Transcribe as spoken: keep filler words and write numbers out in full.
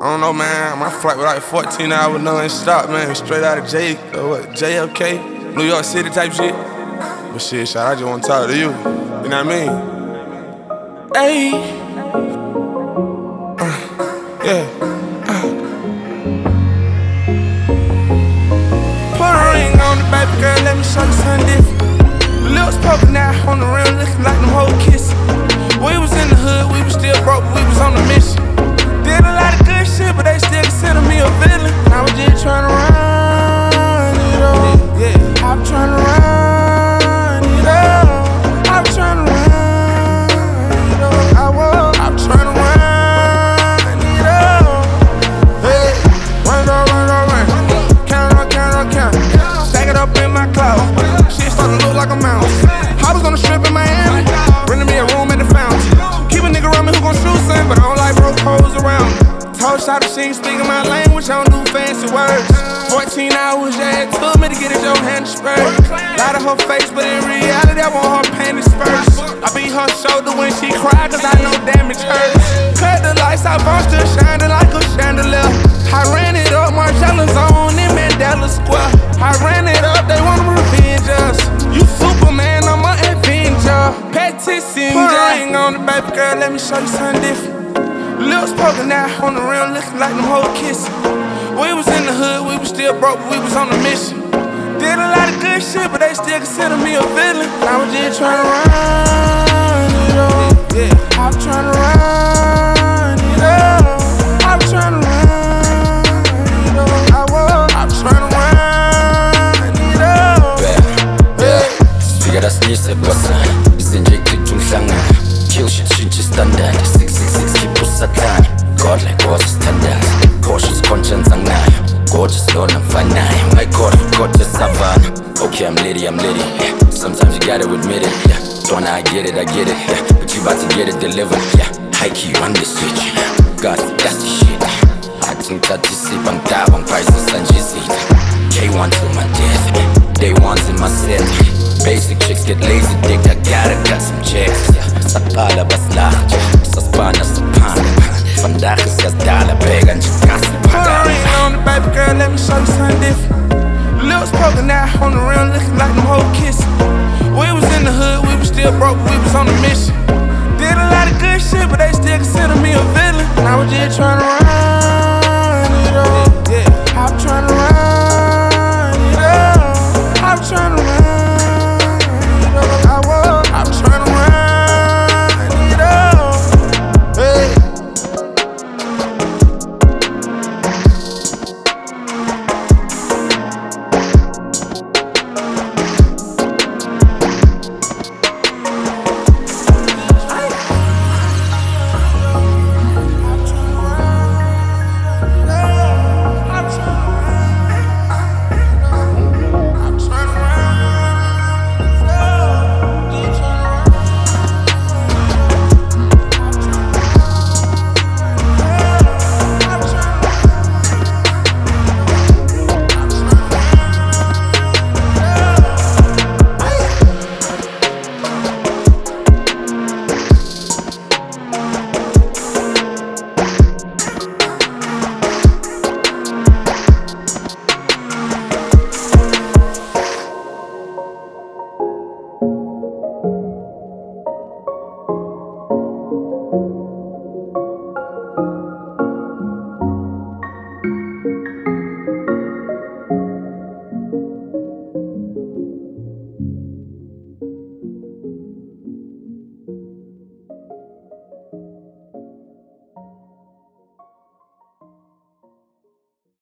don't know, man. My flight was like fourteen hours, no stop, man. Straight out of J, uh, what, J F K, New York City type shit. But shit, shot, I just want to talk to you. You know what I mean? Hey. Uh, yeah. Uh. Put a ring on the baby girl, let me show you something different. Lips poking out on the rim, looking like them whole kisses. We was in the hood, we was still broke, but we was on the mission. Did a lot of good shit, but they still consider me a villain. I was just trying to run it up. Yeah, I'm trying to run it up. I'm trying to run it up. I was, I'm trying to run it up. Hey, run it up, run it up, run. Count it up, count it up, count it. Stack it up in my closet. Shit started to look like a mouse. I was on the strip in Miami, renting me a room at the fountain. Keep a nigga around me who gon' shoot something, but I don't like broke hoes around me. Told shot if she ain't speaking my language, I don't do fancy words. fourteen hours, yeah, it took me to get it your hand spurred. Light of her face, but in reality, I want her panties first. I beat her shoulder when she cried, cause I know damage hurts. Cut the lights out, I'm still shining like a chandelier. I ran it up, Margiela Zone in Mandela Square. I ran it up, they wanna revenge us. You Superman, I'm an Avenger. Petty Singer. Put a ring on the baby girl, let me show you something different. Lips poking out on the rim, looking like them whole kisses. We was in the hood, we was still broke, but we was on a mission. Did a lot of good shit, but they still consider me a villain. I was just trying to run it up. Yeah, I'm trying to run it up. I'm trying to run it up. I was, I'm trying to run it up. Yeah, Sfiga das nächste Wasser. Wir sind wirklich zum Schlange. Killshit, Shinchi Standard. six six six, Kipo Satan. God like gorgeous standard. Cautious conscience ang nayo. Gorgeous Lord I'm fine now. My God, gorgeous savannah. Okay, I'm litty, I'm litty. Yeah. Sometimes you gotta admit it. Yeah. Don't I get it, I get it. Yeah. But you about to get it delivered. Yeah. High key on this shit. God, that's the shit. I think that you see bang da bang prices and you see. K one to my death. Day one's in my set. Basic chicks get lazy, dick. I gotta cut some checks. Sapala baslacht, saspana sapana. Vandaag is jas dollar bag and just got some put a ring on the baby girl, let me show you something different. Lips poking out on the rim, looking like them whole kisses. We was in the hood, we was still broke, but we was on the